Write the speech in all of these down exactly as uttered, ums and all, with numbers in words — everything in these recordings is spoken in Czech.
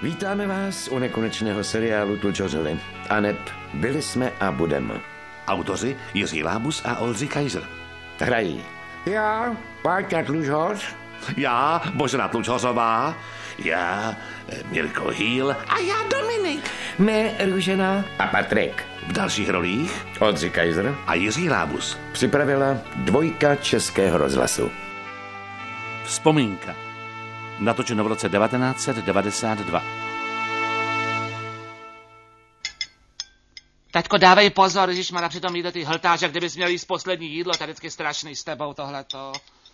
Vítáme vás u nekonečného seriálu Tlučořili. Aneb byli jsme a budeme. Autoři Jiří Lábus a Oldřich Kaiser. Hrají já, Páťa Tlučoř. Já, Božena Tlučořová. Já, Mirko Hýl. A já Dominik. My, Růžena a Patrik. V dalších rolích Oldřich Kaiser a Jiří Lábus. Připravila dvojka Českého rozhlasu. Vzpomínka. Natočeno v roce devatenáct set devadesát dva. Taťko, dávej pozor, ježišmarja, při tom jídle ty hltáš, jak kdybys měl jíst poslední jídlo, tady vždycky strašný s tebou tohleto.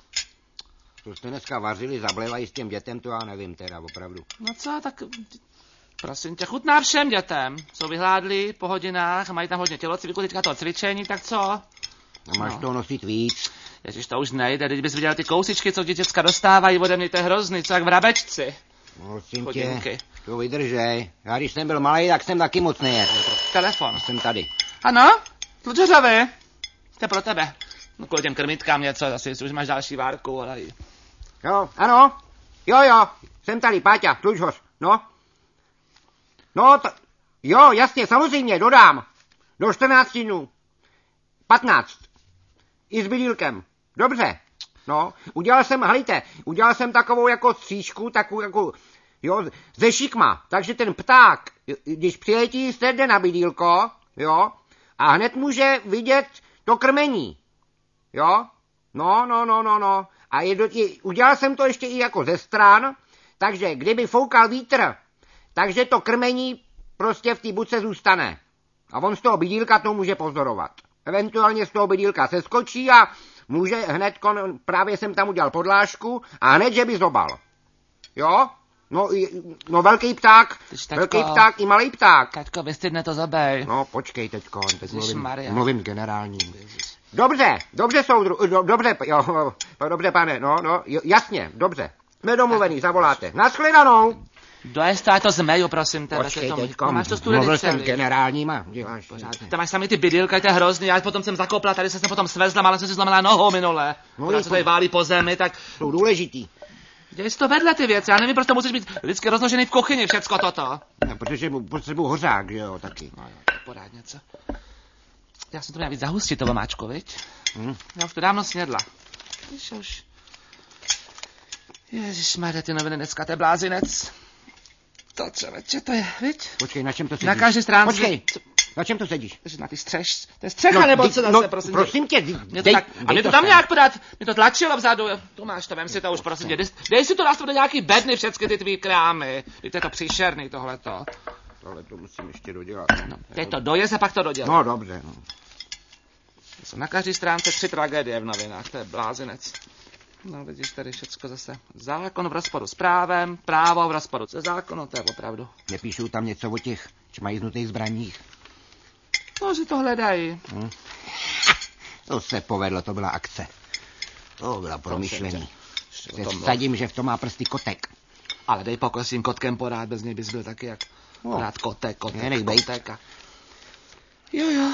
To jste dneska vařili, zablévají s těm dětem, to já nevím teda, opravdu. No co, tak prosím tě, chutná všem dětem. Jsou vyhládlí po hodinách, mají tam hodně tělocviku, teďka to cvičení, tak co? A máš No. toho nosit víc. Ježiš, to už nejde, teď bys viděl ty kousičky, co ti děcka dostávají ode mě, to je hrozný, co jak v rabečci. Prosím Hodinky. tě, to vydržej. Já když jsem byl malý, tak jsem taky moc nejedl. Telefon. Jsem tady. Ano? Tlučořovi? To je pro tebe. No kvůli těm krmitkám něco, asi už máš další várku, ale... Jo, ano? Jo, jo, jsem tady, Páťa, Tlučoř, no. No, to, jo, jasně, samozřejmě, dodám. Do čtrnácti dnů. patnáct. I s bydýlkem. Dobře. No, udělal jsem, hlejte, udělal jsem takovou jako střížku, takovou jako, jo, ze šikma. Takže ten pták, když přiletí, se jde na bydýlko, jo, a hned může vidět to krmení. Jo? No, no, no, no, no. A je do, je, udělal jsem to ještě i jako ze stran, takže kdyby foukal vítr, takže to krmení prostě v té buce zůstane. A on z toho bydýlka to může pozorovat. Eventuálně z toho bydýlka se skočí a může hned, kon, právě jsem tam udělal podlážku a hned, že by zobal. Jo? No, no velký pták, Teďko, velký pták i malý pták. Taťko, vystydne to zabej. No, počkej teďko, teď mluvím, Ježišmarja. mluvím s generálním. Dobře, dobře soudru, do, dobře, jo, dobře pane, no, no, jo, jasně, dobře. Jsme domluvený, zavoláte. Nashledanou. Dojezd to zmeju, prosím tebe. Počkej to, teďko, to máš to studený mluvil jsem s celý. generálním a děláš. Pořád. Tam máš sami ty bydylka, to je hrozný, já potom jsem zakopla, tady se jsem potom svezla, ale jsem si zlomila nohou minule. No, Která je se to- tady válí po zemi, tak Jsou důležitý, děj si to vedle ty věci, já nevím, proč to musíš být vždycky rozložený v kuchyni, všecko toto. no, protože mu potřebuji hořák, že jo, taky. No jo, to je pořád něco. Já jsem to měla víc zahustit, to vomáčko, viď? Hm? Já už to dávno snědla. Víš, už. Ježišmarja, ty noviny dneska, to je blázinec. To člověče, to je, viď? Počkej, na čem to sedíš? Na každé stránce. Počkej, na čem to sedíš? Takže na ty střeš, to je střecha, nebo ty- co zase, no, prosím tě? prosím tě, Mě to dej, tak, a dej mě to to tam sem. nějak podat, mě to tlačilo vzadu, tu máš to, vem si to už, prosím tě, dej, dej si to nás do nějaký bedny, všechny ty tvý krámy, víte, je to příšerný tohleto. Tohle to musím ještě dodělat. No, teď to dojez a pak to dodělá. No, dobře, no. Jsou na každé stránce tři tragédie v novinách, to je blázinec. No vidíš, tady všecko zase. Zákon v rozporu s právem, právo v rozporu se zákonem, to je opravdu. Nepíšou tam něco o těch čmajíznutých zbraních. No, že to hledají. To se povedlo, to byla akce. To byla promyšlení. Ještě o Se tom mluv. vsadím, že v tom má prsty kotek. Ale dej pokoj s tím kotkem porád, bez něj bys byl taky jak No. rád kotek, kotek, Ne, nech bejt. kotek a... Jo, jo.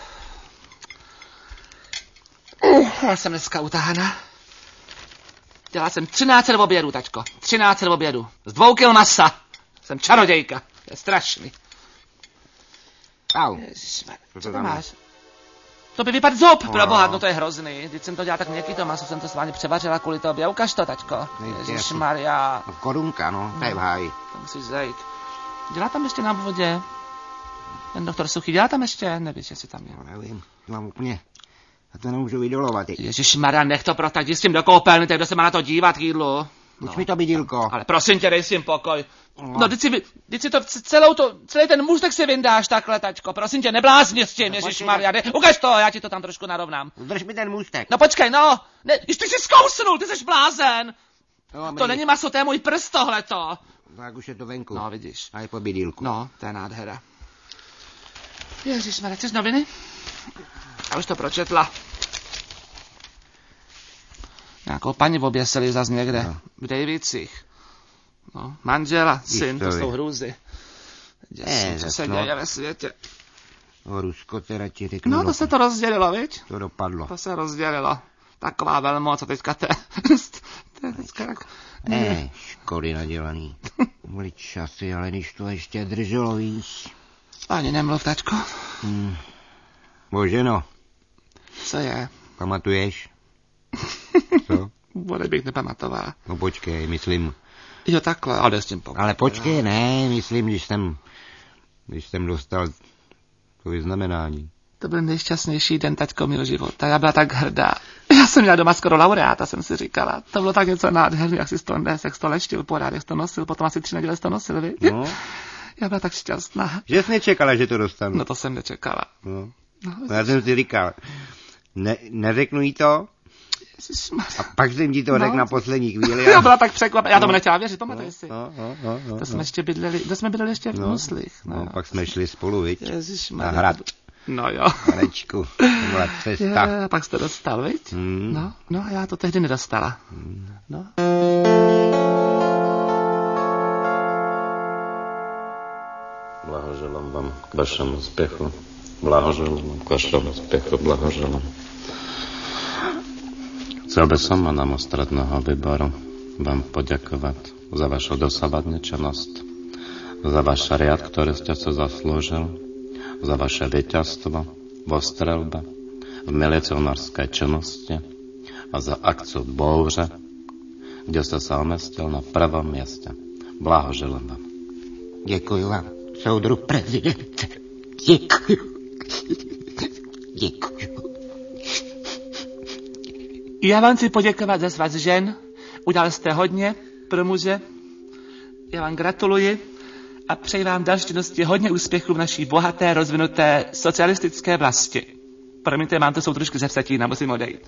Uh, já jsem dneska utáhana. Dělala jsem třináct set obědů, tačko. třináct set obědů. Z dvou kil masa. Jsem čarodějka. To je strašný. Au. Ježišmar, Co to co to tam máš? To by vypadl zub, No. pro boha, no to je hrozný. Když jsem to dělala tak měkký to maso, jsem to s vámi převařila kvůli tobě. Ukaž to, tačko. Nejde, Ježišmarja, No, korunka, no, to je v háji. to musíš zajít. Dělá tam ještě na vodě? Ten doktor Suchý dělá tam ještě? Nevíš, jestli tam je. No, nevím, to mám úplně... Já to nemůžu vydolovat. Ježišmarja, nech to protak, jdi s tím do koupelny, tak kdo se má na to dívat k jídlu. Už mi to bydýlko. Ale prosím tě, dej si jim pokoj. No. No, teď si, vy- teď si to celou to, celý ten můstek si vyndáš takhle, tačko. Prosím tě, neblázni s tím, No, ježišmarja. dej- Ukaž to, já ti to tam trošku narovnám. Drž mi ten můstek. No počkej, no. Ne, již ty jsi zkousnul, ty jsi blázen. No, To není maso, to je můj prst tohleto. Tak už je to venku. No, vidíš. A je po bydýlku. No, to je nádhera. Ježišmarja, chceš noviny? Já už to pročetla. Nějakou paní oběsili zas někde. No. V Davicích. No, manžela, syn, to Jistě, jsou vy. hrůzy. Děsí, Ne, co zas se no. děje ve světě. O Rusko teda ti řeknu. No, to se to rozdělilo, viď? To dopadlo. To se rozdělilo. Taková velmoc, a teďka to je... to je teďka jako... Ne, škody nadělaný. Byly časy, ale když to ještě drželo, víš. Ani nemluv, tačko. Hmm. Bože no. Co je? Pamatuješ? Co? Bude bych nepamatoval. No počkej, myslím... Jo, takhle, ale s tím pokud. Ale počkej, ne, myslím, když jsem... Když jsem dostal to vyznamenání. To byl nejšťastnější den, taťko, mého života. Já byla tak hrdá. Já jsem měla doma skoro laureáta, jsem si říkala. To bylo tak něco nádherný, jak si to nes, jak jsi to leštil pořád, jak jsi to nosil. Potom asi tři neděle jsi to nosil, víš? No. Já byla tak šťastná. Že jsi nečekala, že to dostanu. No to jsem nečekala. No. No, No, já jsem si říkal, ne, neřeknu jí to, a pak jsem ti to no. řekl na poslední chvíli. Já byla tak překvapená, já tomu no. nechtěla věřit, pamatuješ no, si? No, no, no, no, to jsme no. ještě bydleli, to jsme bydleli ještě v no, Muslích. No, No, no, pak jsme šli spolu, viď? Ježišmarja. Na hrad. No jo. Panečku, to byla cesta. Je, pak jste dostal, viď? Hmm. No, no a já to tehdy nedostala. Hmm. No. Blahoželám vám k vašemu úspěchu. Blahoželám k vašemu úspěchu. Blahoželám. Chcel by som a nám ústredného výboru vám poďakovať za vašu dosavadnú činnosť, za váš riad, ktorý ste sa zaslúžil, za vaše víťazstvo vo streľbe, v milicionárskej činnosti a za akciu Bouře, kde ste sa umestil na prvom mieste. Blahoželám vám. Děkuji vám, soudru prezidente. Děkuji. Děkuji. Já vám chci poděkovat za svaz žen. Udělal jste hodně pro muže. Já vám gratuluji a přeji vám další činnosti hodně úspěchů v naší bohaté, rozvinuté socialistické vlasti. Promiňte, mám to jsou trošku ze vsetína, musím odejít.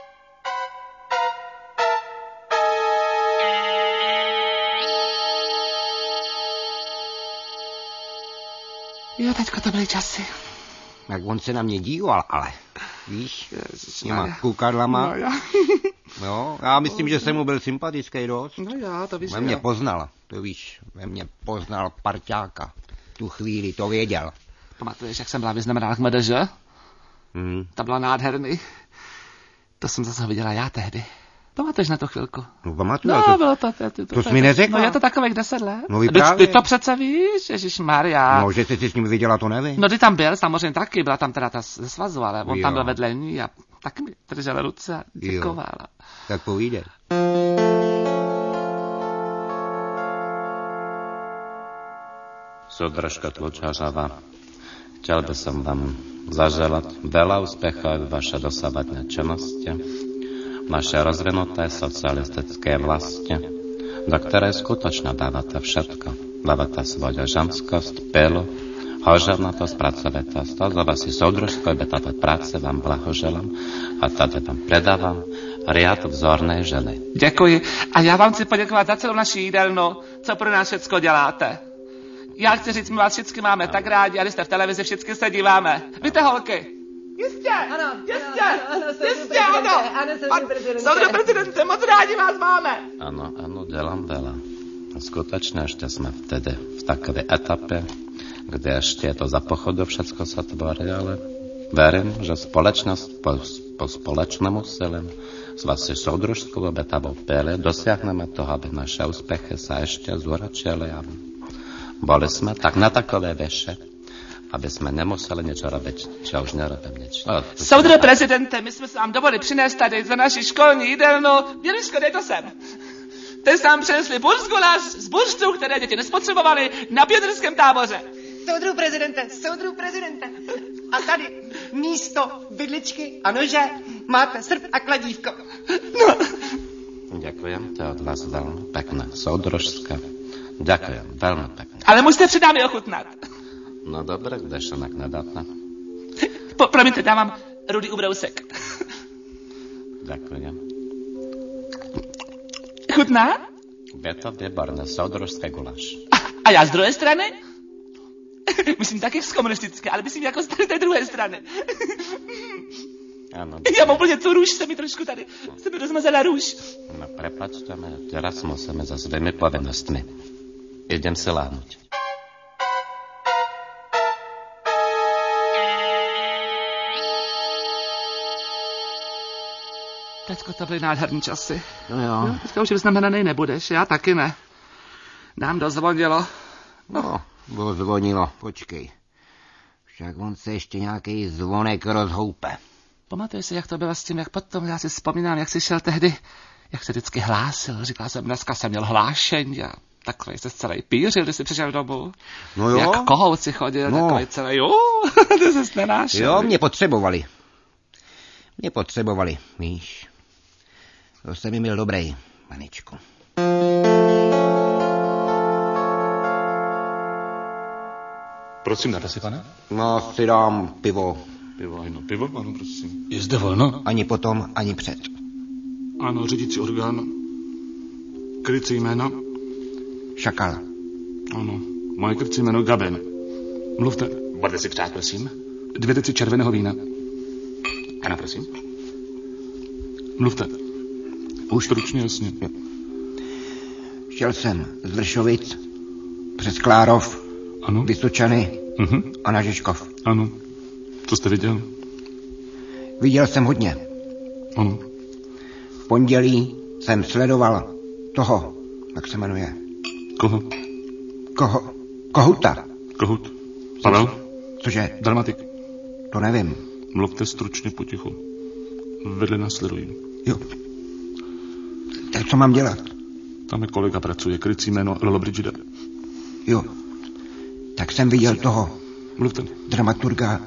Jo, taťko, to byly časy. Jak on se na mě díval, ale víš, s těma Ježišmarja. kukadlama. No já. No, já myslím, že jsem mu byl sympatický dost. No já, to víš. Ve mě poznal, to víš, ve mě poznal parťáka. Tu chvíli to věděl. Pamatuješ, jak jsem byla vyznamená k M D Ž? Hmm. To bylo nádherný. To jsem zase viděla já tehdy. Pamatuješ na to chvilku? No pamatuju, No, to, bylo to. To, to, to jsi mi neřekla. No je to takových deset let. No, vy Ty- právě. Ty to přece víš, ježišmarja. no, že jsi si s ním viděla, to nevím. No ty tam byl, samozřejmě taky, byla tam teda ta ze svazu, ale on Jo. tam byl vedle ní a taky mi držel ruce a děkovala. Tak povídej. Súdržka Tlučařava, chtěl by som vám zaželať veľa úspechov v vašej dosavadnej činnosti, v našej rozvinuté socialistické vlasti, do ktorej skutočne dávate všetko. Dávate svoju ženskosť, pilu, hoževnatosť, pracovitosť. Za vaši soudružskoj bytové práce vám blahoželám a tady vám predávám riad vzornej ženy. Děkuji. A já vám chci poděkovat za celou naši jídelnu, co pro nás všecko děláte. Já chci říct, my vás všichni máme tak rádi, a když jste v televizi, všichni se díváme. Víte, holky? Jistě, Ano, jistě, ano, ano, soudru jistě, ano. prezidente, ano, soudru prezidente. Soudru prezidente, moc rádi vás máme. Áno, áno, delám veľa. A skutočne ešte sme vtedy v takovej etape, kde ešte je to za pochodu všetko sa tvorí, ale verím, že spoločnosť po, po spoločnom úsilí s vašou soudružskou obetavou pele dosiahneme toho, aby naše úspechy sa ešte zúročili a boli sme tak na takové veše, aby jsme nemuseli něco robit, čo už nerobím nič. No, Soudru prezidente, my jsme se vám dovolili přinést tady za naši školní jídelnu. Běliško, dej to sem. Ty jsi nám přinesli burzgulaš z burzů, které děti nespotřebovaly na pionýrském táboře. Soudru prezidente, soudru prezidente. A tady místo vidličky a nože máte srp a kladívko. No. Ďakujem, to je od vás veľmi pekné, soudružské. Ďakujem, veľmi pekné. Ale musíte před námi ochutnat. No dobre, kdež inak nedáte. Po, promiňte, dávám rudý ubrousek. Ďakujem. Chutná? Je to výborné, soudružské guláš. A, a já z druhé strany? Myslím taky z komunistické, ale myslím jako z té druhé strany. Áno. Já mám úplně tu růž, se mi trošku tady, se mi rozmazala růž. No prepačte mi, teraz musíme za svými povinnostmi. Idem si láhnuť. Teďko to byly nádherný časy. No jo. No, teďka už vyznamenaný nebudeš, já taky ne. Nám dozvonilo. No, dozvonilo, počkej. Však on se ještě nějaký zvonek rozhoupe. Pamatuješ si, jak to bylo s tím, jak potom, já si vzpomínám, jak jsi šel tehdy, jak se vždycky hlásil. Říkal jsem, dneska jsem měl hlášení a takový se celý pířil, když jsi přišel domů. No jo. Jak kohout si chodil, no. Takový celý, jo, ty jsi nenášel. Jo, mě potřebovali. Mě potřebovali, víš. To jsem mi byl dobrý, maničku. Prosím, dáte si, pane? No, si dám pivo. Pivo, ano, pivo, ano, prosím. Je zde volno? Ani potom, ani před. Ano, řídící orgán. Krycí jméno? Šakal. Ano, moje krycí jméno Gaben. Mluvte. Budete si přát, prosím. Dvě deci červeného vína. Ano, prosím. Mluvte. Už stručně, jasně. Šel jsem z Vršovic přes Klárov, Ano. Vysočany Mhm. a na Žižkov. Ano. Co jste viděl? Viděl jsem hodně. Ano. V pondělí jsem sledoval toho, jak se jmenuje, Koho? koho, Kohuta. Kohut? Pavel? Cože, Dramatik. to nevím. Mluvte stručně potichu. Vedle nás sledují. Jo. Tak co mám dělat? Tam je kolega pracuje, krycí jméno Lollobrigida. Jo. Tak jsem viděl toho Mluvte. dramaturga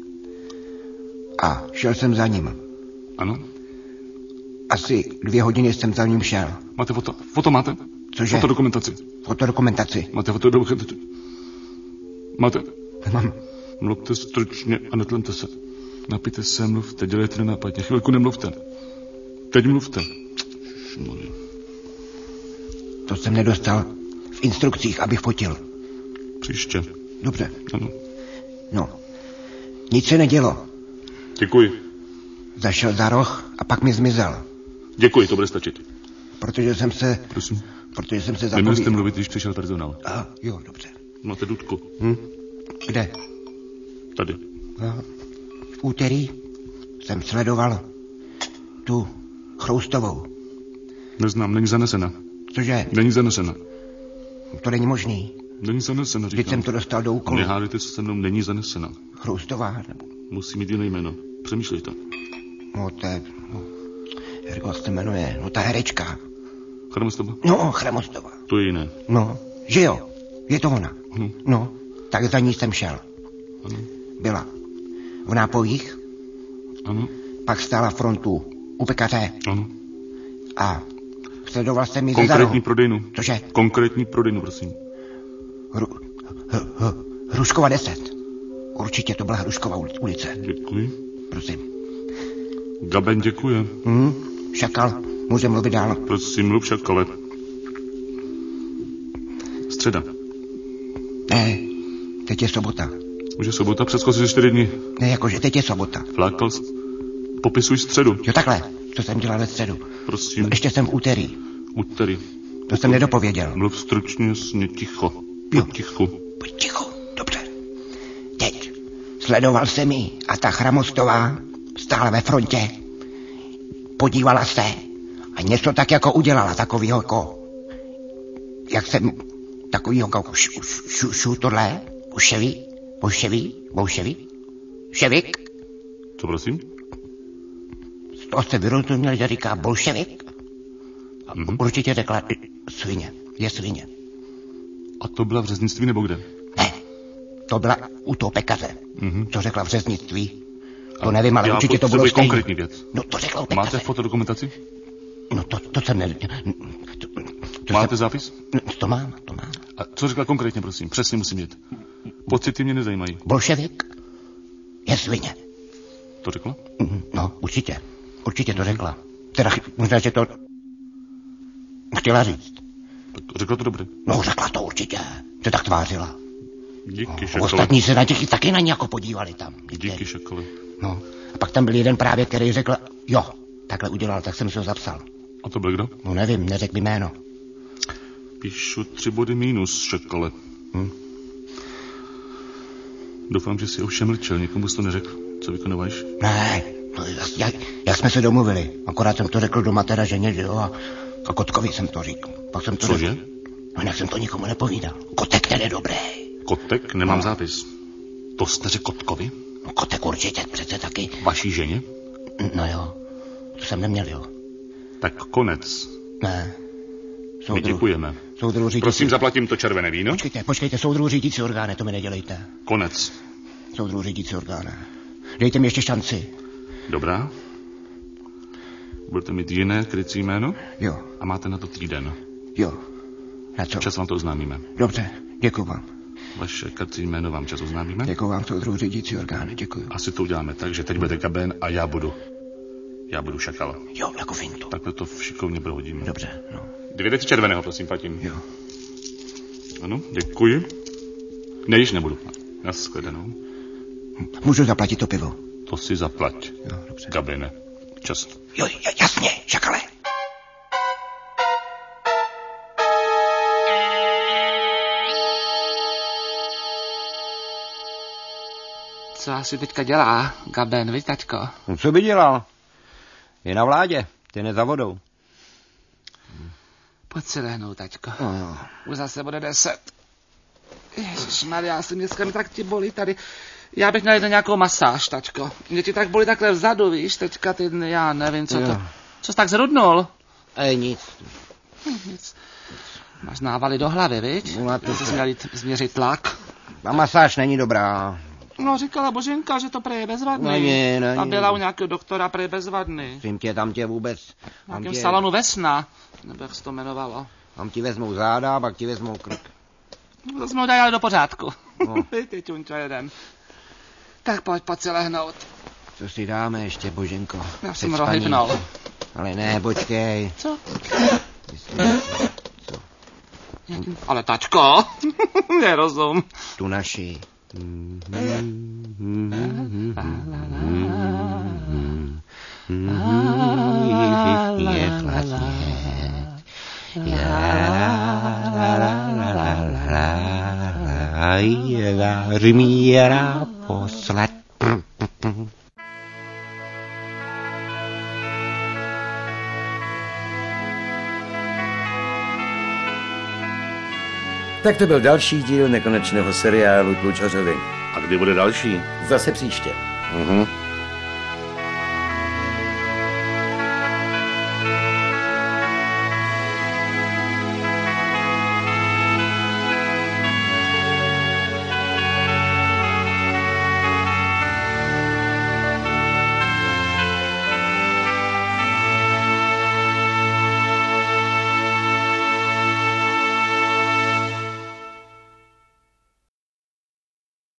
a šel jsem za ním. Ano? Asi dvě hodiny jsem za ním šel. Máte foto? Foto máte? Cože? Fotodokumentaci. Fotodokumentaci. Máte fotodokumentaci? Máte? Nemám. Mluvte stručně a netlemte se. Napijte se, mluvte, dělejte nenápadně. Chvilku nemluvte. Teď mluvte. Šmory. To jsem nedostal v instrukcích, abych fotil. Příště. Dobře. Ano. No. Nic se nedělo. Děkuji. Zašel za roh a pak mi zmizel. Děkuji, to bude stačit. Protože jsem se... Prosím. Protože jsem se Neměli jste zapovídal. mluvit, když přišel personál. Aha, jo, dobře. Máte dudku. Hm? Kde? Tady. Aha. V úterý jsem sledoval tu Chroustovou. Neznám, není zanesena. Cože? Není zanesena. To není možný. Není zanesena, Teď jsem říkám. to dostal do úkolu. Nehádejte se se mnou, není zanesena. Chroustová, nebo... Musí mít jiné jméno. Přemýšlejte. No, to je... No, jak se jmenuje? No, ta herečka. Chromostoba? No, Chramostová. To je jiné. No, že jo, je to ona. Hm. No, tak za ní jsem šel. Ano. Byla v nápojích, Ano. pak stála frontu u pekaře Ano. a sledoval jsem ji ze Konkrétní zarohu. prodejnu. Cože? Konkrétní prodejnu, prosím. Hru, h, h, Hruškova deset. Určitě to byla Hruškova ulice. Děkuji. Prosím. Gaben děkuje. Hm? Šakal, může mluvit dál. Prosím, mluv šakale. Středa. Ne, teď je sobota. Už je sobota, přeskočí čtyři dny. Ne, jakože teď je sobota. Flákal jsi. Popisuj středu. Jo, takhle, co jsem dělal ve středu. Prosím. Ještě jsem v úterý. Úterý. To jsem nedopověděl. Mluv stručně, jasně, ticho. Jo. Ticho. Pojď ticho, dobře. Teď sledoval jsem ji a ta Chramostová stála ve frontě. Podívala se a něco tak jako udělala, takovýho jako... Jak jsem... Takovýho jako... Š, š, š, tohle? Uševí? Bolševí? Bolševí? Ševik? Co prosím? To se vyrozuměl, že říká bolševik? A Mhm. určitě řekla svině. Je svině. A to byla v řeznictví nebo kde? Ne, to byla u toho pekaře. Mhm. To řekla v řeznictví. To nevím, ale Já určitě to bylo potřebuji stejný. konkrétní věc. No to řekla u pekaře. Máte fotodokumentaci? No to, to jsem ne... To, to Máte jsem, zápis? no, to mám, to mám. A co řekla konkrétně, prosím? Přesně musím vědět. Pocity mě nezajímají. Bolševik je svině. To řekla? Mhm, no, určitě. Určitě to řekla. Teda ch- možná, že to chtěla říct. Tak řekla to dobře. No, řekla to určitě. Se tak tvářila. Díky, A šakale. ostatní se na těch taky na ní jako podívali tam. Díky, šakale. No, a pak tam byl jeden právě, který řekl, jo, takhle udělal, tak jsem si ho zapsal. A to byl kdo? No nevím, neřekl mi jméno. Píšu tři body mínus, šakale. Hm? Doufám, že si ovšem mlčel, nikomu jsi to neřekl. Co vykonáváš? Ne, No, jak, jak jsme se domluvili. Akorát jsem to řekl doma teda ženě, že jo, a, a Kotkovi jsem to řekl. Pak jsem to Cože? Řekl. No jinak jsem to nikomu nepovídal. Kotek ten je dobrý. Kotek? Nemám no. zápis. To jste řekl Kotkovi? No, Kotek určitě přece taky. Vaší ženě? No jo, to jsem neměl, jo. Tak konec. Ne. Soudru, My děkujeme. Soudru řídící... Prosím, zaplatím to červené víno. Počkejte, počkejte, soudru řídící orgány, to mi nedělejte. Konec. Soudru řídící orgány. Dejte mi ještě šanci. Dobrá. Budete mít jiné krycí jméno? Jo. A máte na to týden. Jo. Na co? Čas vám to oznámíme. Dobře, děkuju vám. Vaše krycí jméno vám čas oznámíme. Děkuju vám, soudru řídící orgány, děkuju. Asi to uděláme tak, že teď bude Gaben a já budu. Já budu šakal. Jo, jako fintu. Takhle to šikovně prohodíme. Dobře, no. Dvě deci červeného, prosím, platím. Jo. Ano, děkuji. Ne, již nebudu. Naschledanou. Můžu zaplatit to pivo? To si zaplať. Jo, dobře. Gabine, čas. Jo, jasně, šakale. Co asi teďka dělá Gaben, viď, taťko? No, co by dělal? Je na vládě, ty nezavodou. Pojď si lehnout, taťko. Oh. Už zase bude deset. Ježišmarja, já si dneska mi tak ti bolí tady. Já bych měl jít na nějakou masáž, tačko. Mě ti tak bolí takhle vzadu, víš, teďka ty, já nevím, co jo. to... Co jsi tak zrudnul? Ej, nic. Hm, nic. Máš návaly do hlavy, viď? No, to jsi měl jít změřit tlak. A masáž není dobrá. No, říkala Boženka, že to prej je bezvadný. Není, není. A byla u nějakého doktora prej bezvadný. Tím tě, tam tě vůbec... V nějakém tě... salonu Vesna, nebo jak se to jmenovalo. Tam ti vezmou záda, pak ti vezmou krk. To jsme ho dali do pořádku. No. Ty ťunčo jeden. Tak pojď, pojď si lehnout. Co si dáme ještě, Boženko? Já jsem rohybnul. Ale ne, počkej. Co? Co? Ale tačko, nerozum. Tu naši. Je vlastně. Řmíra posled. Tak to byl další díl nekonečného seriálu Tlučořovi. A kdy bude další? Zase příště. Mhm.